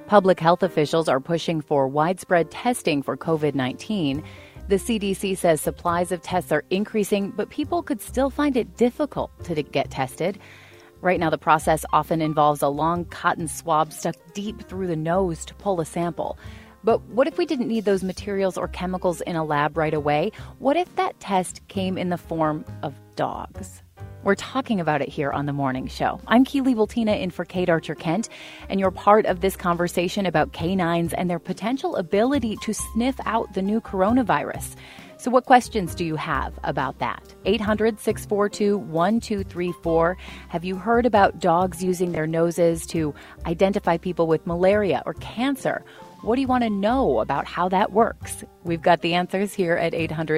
Public health officials are pushing for widespread testing for COVID-19. The CDC says supplies of tests are increasing, but people could still find it difficult to get tested. Right now, the process often involves a long cotton swab stuck deep through the nose to pull a sample. But what if we didn't need those materials or chemicals in a lab right away? What if that test came in the form of dogs? We're talking about it here on The Morning Show. I'm Keely Voltina in for Kate Archer-Kent, and you're part of this conversation about canines and their potential ability to sniff out the new coronavirus. So what questions do you have about that? 800-642-1234. Have you heard about dogs using their noses to identify people with malaria or cancer? What do you want to know about how that works? We've got the answers here at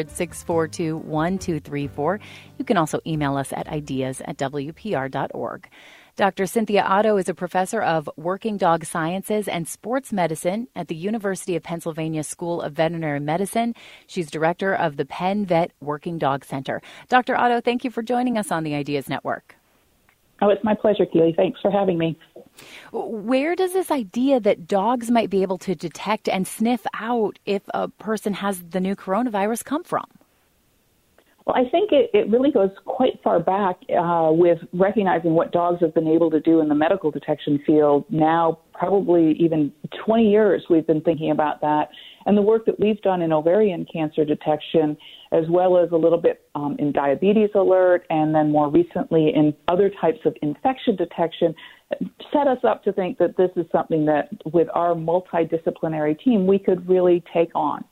800-642-1234. You can also email us at ideas@wpr.org. Dr. Cynthia Otto is a professor of working dog sciences and sports medicine at the University of Pennsylvania School of Veterinary Medicine. She's director of the Penn Vet Working Dog Center. Dr. Otto, thank you for joining us on the Ideas Network. Oh, it's my pleasure, Keely. Thanks for having me. Where does this idea that dogs might be able to detect and sniff out if a person has the new coronavirus come from? Well, I think it really goes quite far back with recognizing what dogs have been able to do in the medical detection field. Now, probably even 20 years we've been thinking about that. And the work that we've done in ovarian cancer detection, as well as a little bit in diabetes alert, and then more recently in other types of infection detection, set us up to think that this is something that with our multidisciplinary team we could really take on.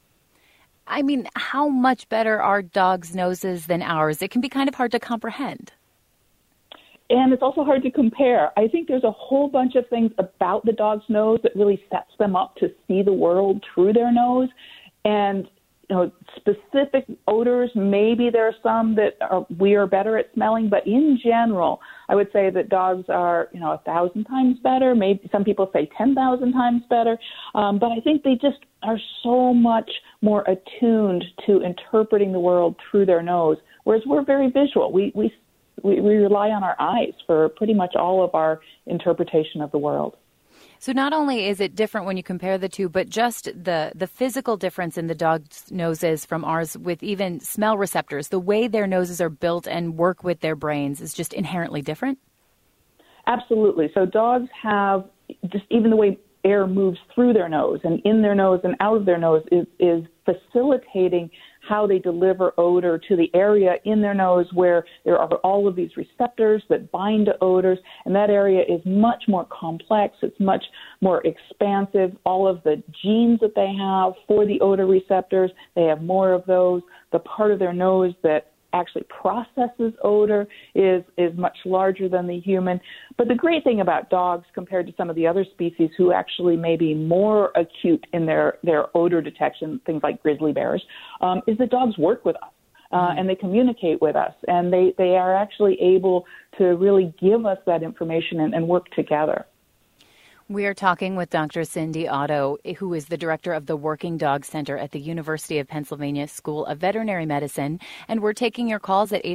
I mean, how much better are dogs' noses than ours? It can be kind of hard to comprehend. And it's also hard to compare. I think there's a whole bunch of things about the dog's nose that really sets them up to see the world through their nose. And, specific odors, maybe there are some that we are better at smelling. But in general, I would say that dogs are, 1,000 times better. Maybe some people say 10,000 times better. But I think they just are so much more attuned to interpreting the world through their nose, whereas we're very visual. We rely on our eyes for pretty much all of our interpretation of the world. So not only is it different when you compare the two, but just the physical difference in the dog's noses from ours with even smell receptors, the way their noses are built and work with their brains is just inherently different? Absolutely. So dogs have just even the way air moves through their nose and in their nose and out of their nose is facilitating how they deliver odor to the area in their nose where there are all of these receptors that bind to odors, and that area is much more complex. It's much more expansive. All of the genes that they have for the odor receptors, they have more of those. The part of their nose that actually processes odor is much larger than the human. But the great thing about dogs compared to some of the other species who actually may be more acute in their odor detection, things like grizzly bears, is that dogs work with us. And they communicate with us, and they are actually able to really give us that information and work together. We are talking with Dr. Cindy Otto, who is the director of the Working Dog Center at the University of Pennsylvania School of Veterinary Medicine. And we're taking your calls at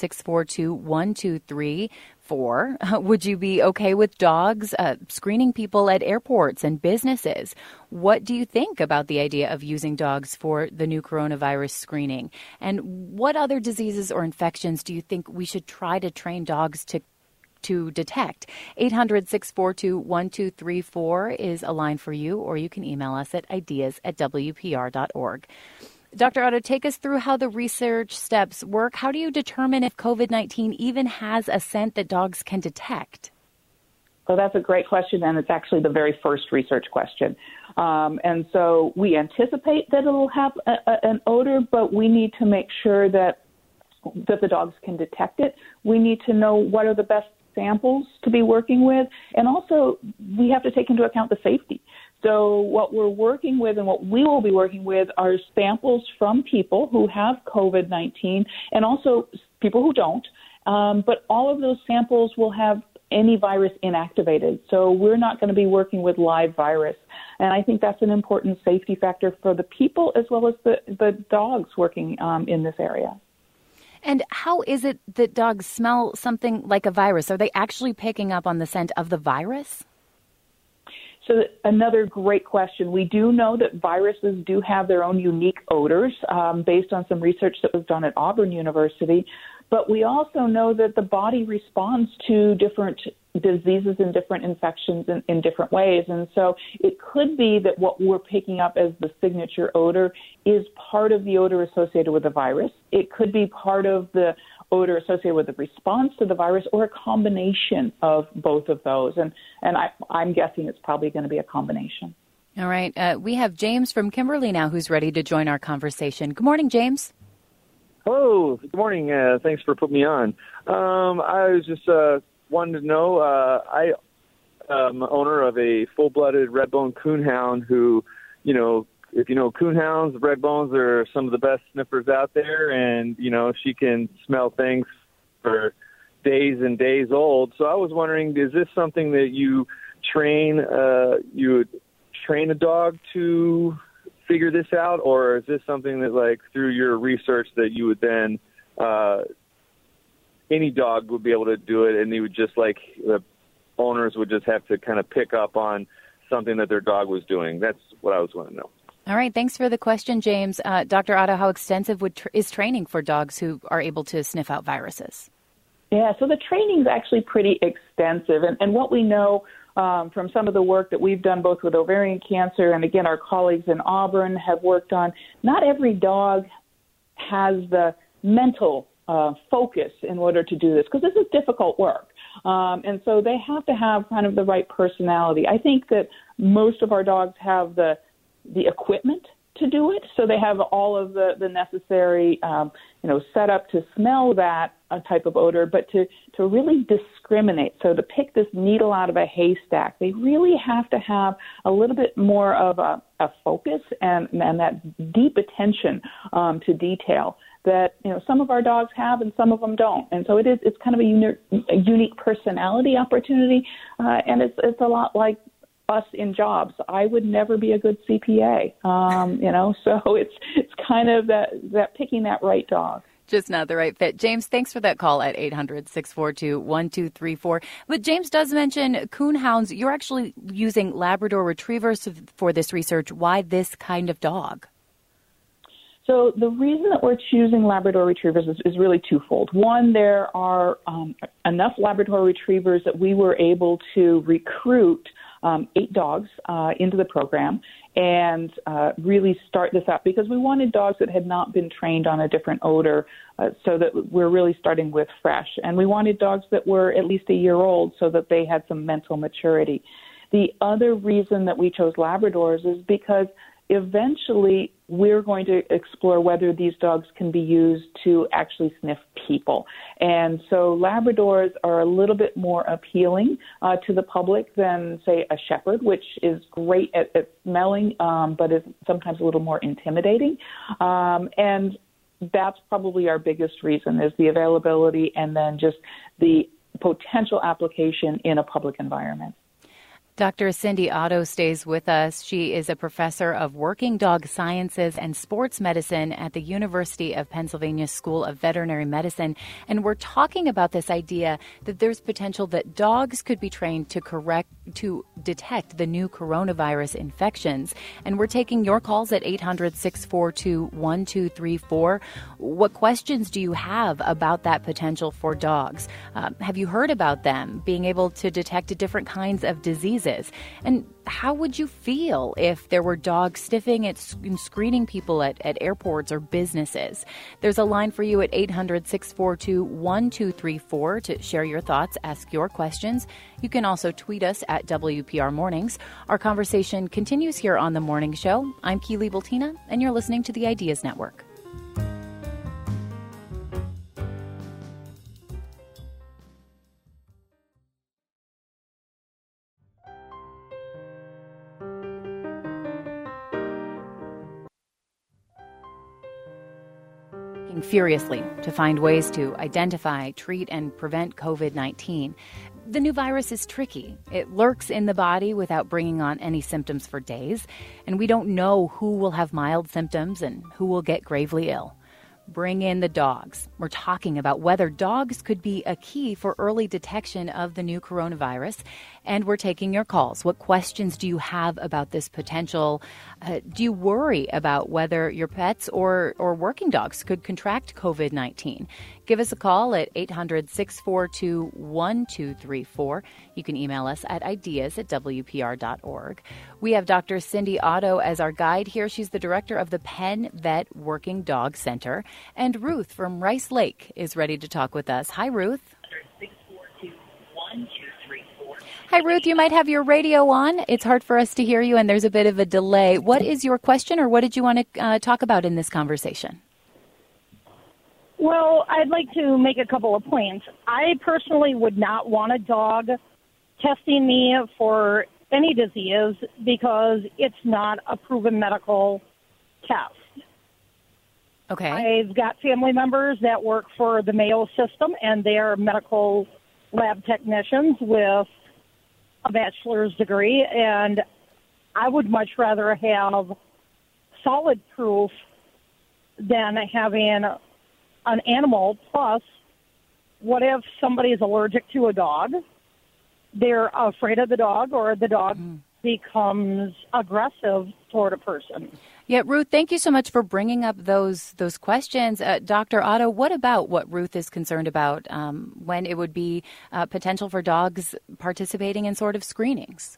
800-642-1234. Would you be okay with dogs screening people at airports and businesses? What do you think about the idea of using dogs for the new coronavirus screening? And what other diseases or infections do you think we should try to train dogs to detect? 800-642-1234 is a line for you, or you can email us at ideas@wpr.org. Dr. Otto, take us through how the research steps work. How do you determine if COVID-19 even has a scent that dogs can detect? Well, that's a great question, and it's actually the very first research question. And so we anticipate that it'll have an odor, but we need to make sure that the dogs can detect it. We need to know what are the best samples to be working with, and also we have to take into account the safety. So what we're working with and what we will be working with are samples from people who have COVID-19 and also people who don't, but all of those samples will have any virus inactivated. So we're not going to be working with live virus. And I think that's an important safety factor for the people as well as the dogs working in this area. And how is it that dogs smell something like a virus? Are they actually picking up on the scent of the virus? So another great question. We do know that viruses do have their own unique odors based on some research that was done at Auburn University. But we also know that the body responds to different diseases and different infections in different ways. And so it could be that what we're picking up as the signature odor is part of the odor associated with the virus. It could be part of the odor associated with the response to the virus, or a combination of both of those. And I'm guessing it's probably going to be a combination. All right. We have James from Kimberly now who's ready to join our conversation. Good morning, James. Hello. Good morning. Thanks for putting me on. I was just wanted to know, I am owner of a full-blooded red-bone coonhound who, you know, if you know coonhounds, red bones are some of the best sniffers out there, and, you know, she can smell things for days and days old. So I was wondering, is this something that you would train a dog to figure this out, or is this something that, like, through your research that you would then, any dog would be able to do it, and you would just, like, the owners would just have to kind of pick up on something that their dog was doing? That's what I was wanting to know. All right. Thanks for the question, James. Dr. Otto, how extensive is training for dogs who are able to sniff out viruses? Yeah, so the training is actually pretty extensive. And what we know from some of the work that we've done both with ovarian cancer and, again, our colleagues in Auburn have worked on, not every dog has the mental focus in order to do this, because this is difficult work. And so they have to have kind of the right personality. I think that most of our dogs have the equipment to do it, so they have all of the necessary, setup to smell that type of odor, but to really discriminate, so to pick this needle out of a haystack, they really have to have a little bit more of a focus and that deep attention to detail that, you know, some of our dogs have and some of them don't. And so it's kind of a unique personality opportunity, and it's a lot like us in jobs. I would never be a good CPA, so it's kind of that picking that right dog. Just not the right fit. James, thanks for that call at 800-642-1234. But James does mention coonhounds. You're actually using Labrador Retrievers for this research. Why this kind of dog? So the reason that we're choosing Labrador Retrievers is really twofold. One, there are enough Labrador Retrievers that we were able to recruit 8 dogs into the program and really start this up, because we wanted dogs that had not been trained on a different odor, so that we're really starting with fresh. And we wanted dogs that were at least a year old so that they had some mental maturity. The other reason that we chose Labradors is because eventually we're going to explore whether these dogs can be used to actually sniff people. And so Labradors are a little bit more appealing to the public than, say, a Shepherd, which is great at smelling, but is sometimes a little more intimidating. And that's probably our biggest reason, is the availability and then just the potential application in a public environment. Dr. Cindy Otto stays with us. She is a professor of working dog sciences and sports medicine at the University of Pennsylvania School of Veterinary Medicine. And we're talking about this idea that there's potential that dogs could be trained to detect the new coronavirus infections. And we're taking your calls at 800-642-1234. What questions do you have about that potential for dogs? Have you heard about them being able to detect different kinds of diseases? And how would you feel if there were dogs sniffing and screening people at airports or businesses? There's a line for you at 800-642-1234 to share your thoughts, ask your questions. You can also tweet us at WPR Mornings. Our conversation continues here on The Morning Show. I'm Keely Bultina, and you're listening to the Ideas Network. Furiously to find ways to identify, treat, and prevent COVID-19. The new virus is tricky. It lurks in the body without bringing on any symptoms for days, and we don't know who will have mild symptoms and who will get gravely ill. Bring in the dogs. We're talking about whether dogs could be a key for early detection of the new coronavirus. And we're taking your calls. What questions do you have about this potential? Do you worry about whether your pets or working dogs could contract COVID-19? Give us a call at 800-642-1234. You can email us at ideas@wpr.org. We have Dr. Cindy Otto as our guide here. She's the director of the Penn Vet Working Dog Center. And Ruth from Rice Lake is ready to talk with us. Hi, Ruth. 642-1234. Hi, Ruth. You might have your radio on. It's hard for us to hear you, and there's a bit of a delay. What is your question, or what did you want to talk about in this conversation? Well, I'd like to make a couple of points. I personally would not want a dog testing me for any disease because it's not a proven medical test. Okay. I've got family members that work for the Mayo system, and they are medical lab technicians with a bachelor's degree, and I would much rather have solid proof than having an animal. Plus, what if somebody is allergic to a dog? They're afraid of the dog, or the dog becomes aggressive toward a person. Yeah, Ruth, thank you so much for bringing up those questions. Dr. Otto, what about what Ruth is concerned about when it would be potential for dogs participating in sort of screenings?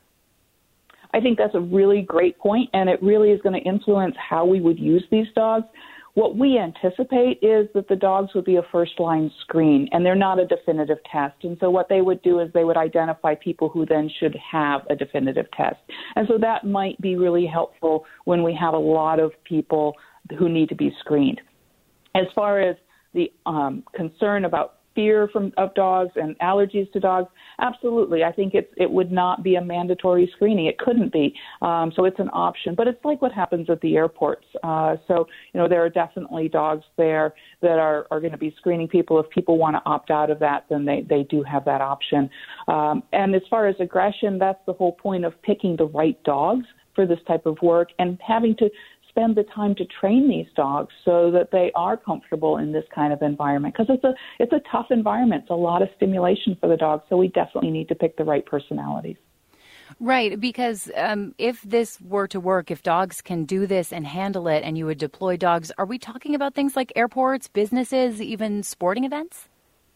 I think that's a really great point, and it really is going to influence how we would use these dogs. What we anticipate is that the dogs would be a first-line screen, and they're not a definitive test. And so what they would do is they would identify people who then should have a definitive test. And so that might be really helpful when we have a lot of people who need to be screened. As far as the concern about fear of dogs and allergies to dogs, absolutely. I think it would not be a mandatory screening. It couldn't be. So it's an option. But it's like what happens at the airports. So, there are definitely dogs there that are going to be screening people. If people want to opt out of that, then they do have that option. And as far as aggression, that's the whole point of picking the right dogs for this type of work and having to spend the time to train these dogs so that they are comfortable in this kind of environment, because it's a tough environment. It's a lot of stimulation for the dogs, so we definitely need to pick the right personalities. Right, because if this were to work, if dogs can do this and handle it and you would deploy dogs, are we talking about things like airports, businesses, even sporting events?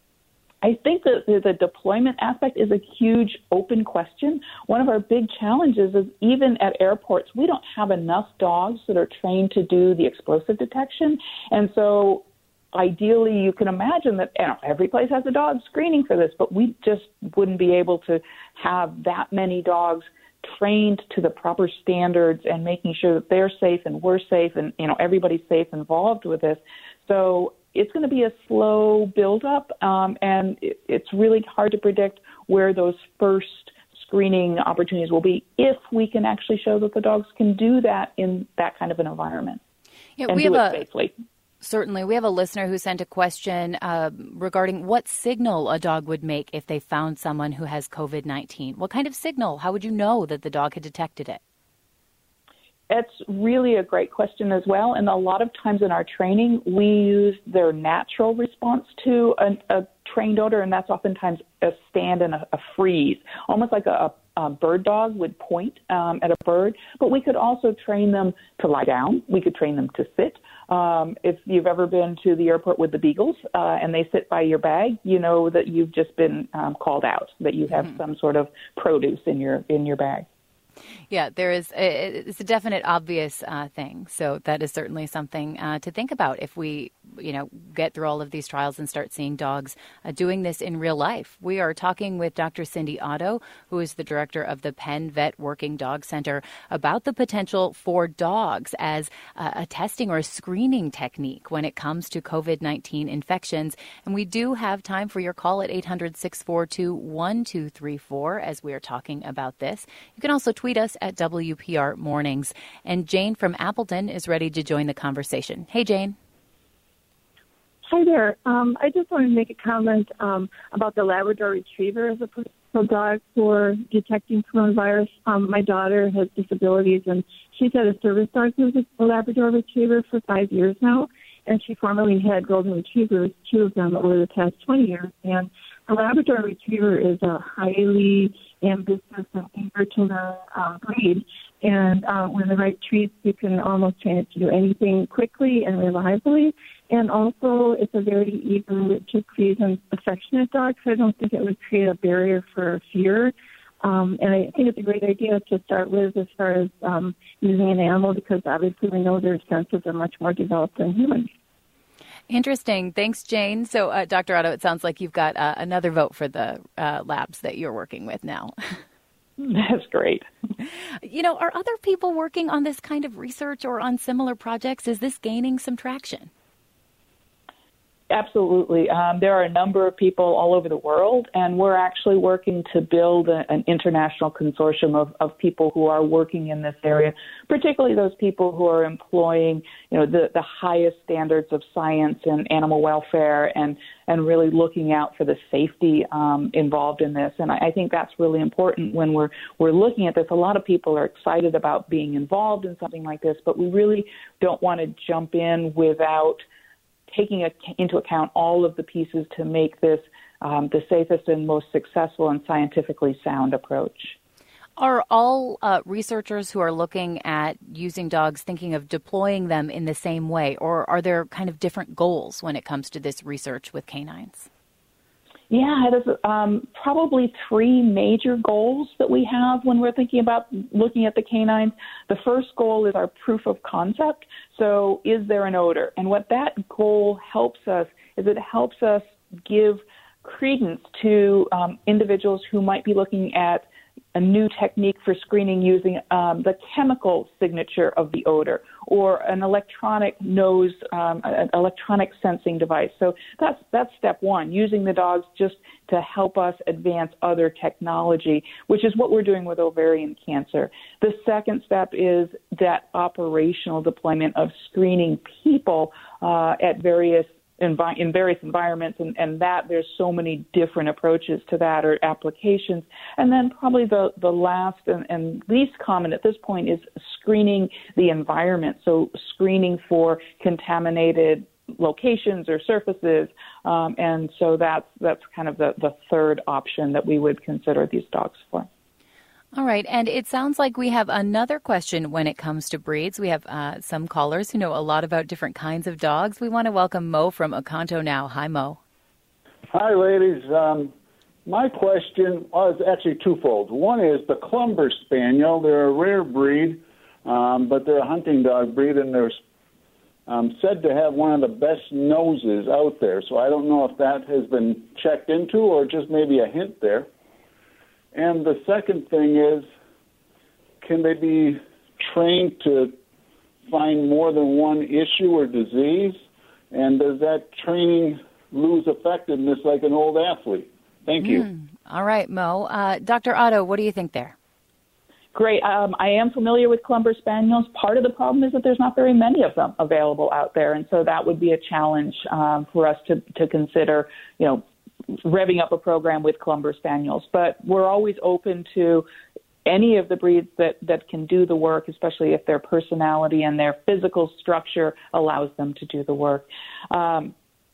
I think that the deployment aspect is a huge open question. One of our big challenges is even at airports, we don't have enough dogs that are trained to do the explosive detection. And so ideally, you can imagine that every place has a dog screening for this, but we just wouldn't be able to have that many dogs trained to the proper standards and making sure that they're safe and we're safe and, everybody's safe involved with this. So it's going to be a slow build-up, and it's really hard to predict where those first screening opportunities will be if we can actually show that the dogs can do that in that kind of an environment and do it safely. Certainly. We have a listener who sent a question regarding what signal a dog would make if they found someone who has COVID-19. What kind of signal? How would you know that the dog had detected it? It's really a great question as well. And a lot of times in our training, we use their natural response to a trained odor, and that's oftentimes a stand and a freeze, almost like a bird dog would point at a bird. But we could also train them to lie down. We could train them to sit. If you've ever been to the airport with the beagles and they sit by your bag, you know that you've just been called out, that you have some sort of produce in your bag. Yeah, it's a definite obvious thing. So that is certainly something to think about if we, get through all of these trials and start seeing dogs doing this in real life. We are talking with Dr. Cindy Otto, who is the director of the Penn Vet Working Dog Center, about the potential for dogs as a testing or a screening technique when it comes to COVID-19 infections. And we do have time for your call at 800-642-1234 as we are talking about this. You can also tweet us at WPR Mornings. And Jane from Appleton is ready to join the conversation. Hey, Jane. Hi there. I just wanted to make a comment about the Labrador Retriever as a potential dog for detecting coronavirus. My daughter has disabilities, and she's had a service dog who's a Labrador Retriever for 5 years now. and she formerly had golden retrievers, 2 of them over the past 20 years. And a Labrador Retriever is a highly ambitious and eager to learn breed. And with the right treats, you can almost train it to do anything quickly and reliably. And also, it's a very eager to please and affectionate dog, so I don't think it would create a barrier for fear. And I think it's a great idea to start with as far as using an animal, because obviously we know their senses are much more developed than humans. Interesting. Thanks, Jane. So, Dr. Otto, it sounds like you've got another vote for the labs that you're working with now. That's great. You know, are other people working on this kind of research or on similar projects? Is this gaining some traction? Absolutely. There are a number of people all over the world, and we're actually working to build an international consortium of people who are working in this area, particularly those people who are employing, the highest standards of science and animal welfare and really looking out for the safety involved in this. And I think that's really important when we're looking at this. A lot of people are excited about being involved in something like this, but we really don't want to jump in without taking into account all of the pieces to make this the safest and most successful and scientifically sound approach. Are all researchers who are looking at using dogs thinking of deploying them in the same way, or are there kind of different goals when it comes to this research with canines? Yeah, there's probably 3 major goals that we have when we're thinking about looking at the canines. The first goal is our proof of concept. So is there an odor? And what that goal helps us is it helps us give credence to individuals who might be looking at a new technique for screening using the chemical signature of the odor or an electronic nose, an electronic sensing device. So that's step 1, using the dogs just to help us advance other technology, which is what we're doing with ovarian cancer. The second step is that operational deployment of screening people at various in various environments, and that there's so many different approaches to that or applications. And then probably the last and least common at this point is screening the environment, so screening for contaminated locations or surfaces, and so that's kind of the third option that we would consider these dogs for. All right, and it sounds like we have another question when it comes to breeds. We have some callers who know a lot about different kinds of dogs. We want to welcome Mo from Oconto now. Hi, Mo. Hi, ladies. My question is actually twofold. One is the Clumber Spaniel. They're a rare breed, but they're a hunting dog breed, and they're said to have one of the best noses out there. So I don't know if that has been checked into or just maybe a hint there. And the second thing is, can they be trained to find more than one issue or disease? And does that training lose effectiveness like an old athlete? Thank you. All right, Mo. Dr. Otto, what do you think there? Great. I am familiar with Clumber Spaniels. Part of the problem is that there's not very many of them available out there, and so that would be a challenge for us to consider, revving up a program with Clumber Spaniels. But we're always open to any of the breeds that can do the work, especially if their personality and their physical structure allows them to do the work. And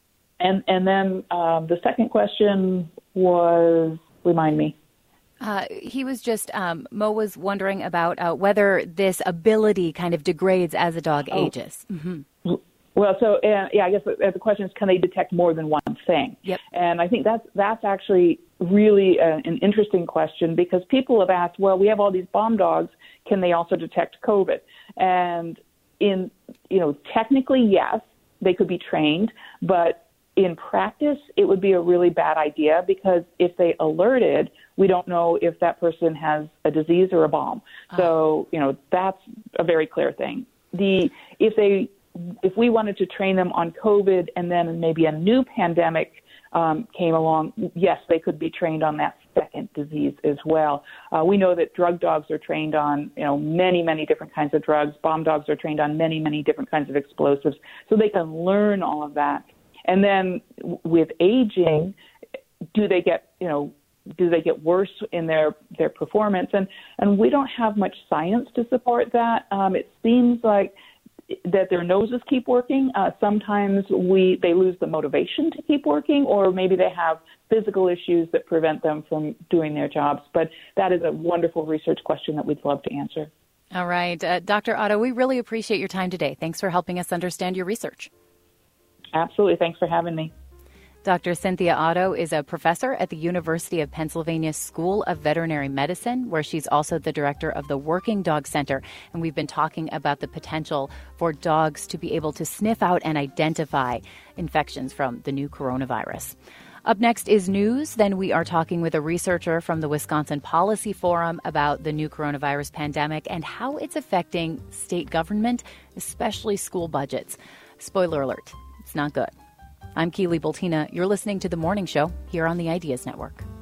then the second question was, remind me. He was just, Mo was wondering about whether this ability kind of degrades as a dog ages. Mm-hmm. Well, so I guess the question is, can they detect more than one thing? Yep. And I think that's actually really an interesting question, because people have asked, well, we have all these bomb dogs, can they also detect COVID? And technically, yes, they could be trained, but in practice, it would be a really bad idea, because if they alerted, we don't know if that person has a disease or a bomb. So, that's a very clear thing. If we wanted to train them on COVID and then maybe a new pandemic came along, yes, they could be trained on that second disease as well. We know that drug dogs are trained on, many, many different kinds of drugs. Bomb dogs are trained on many, many different kinds of explosives. So they can learn all of that. And then with aging, do they get worse in their performance? And we don't have much science to support that. It seems like that their noses keep working. Sometimes they lose the motivation to keep working, or maybe they have physical issues that prevent them from doing their jobs. But that is a wonderful research question that we'd love to answer. All right. Dr. Otto, we really appreciate your time today. Thanks for helping us understand your research. Absolutely. Thanks for having me. Dr. Cynthia Otto is a professor at the University of Pennsylvania School of Veterinary Medicine, where she's also the director of the Working Dog Center. And we've been talking about the potential for dogs to be able to sniff out and identify infections from the new coronavirus. Up next is news. Then we are talking with a researcher from the Wisconsin Policy Forum about the new coronavirus pandemic and how it's affecting state government, especially school budgets. Spoiler alert, it's not good. I'm Keely Bultina. You're listening to The Morning Show here on the Ideas Network.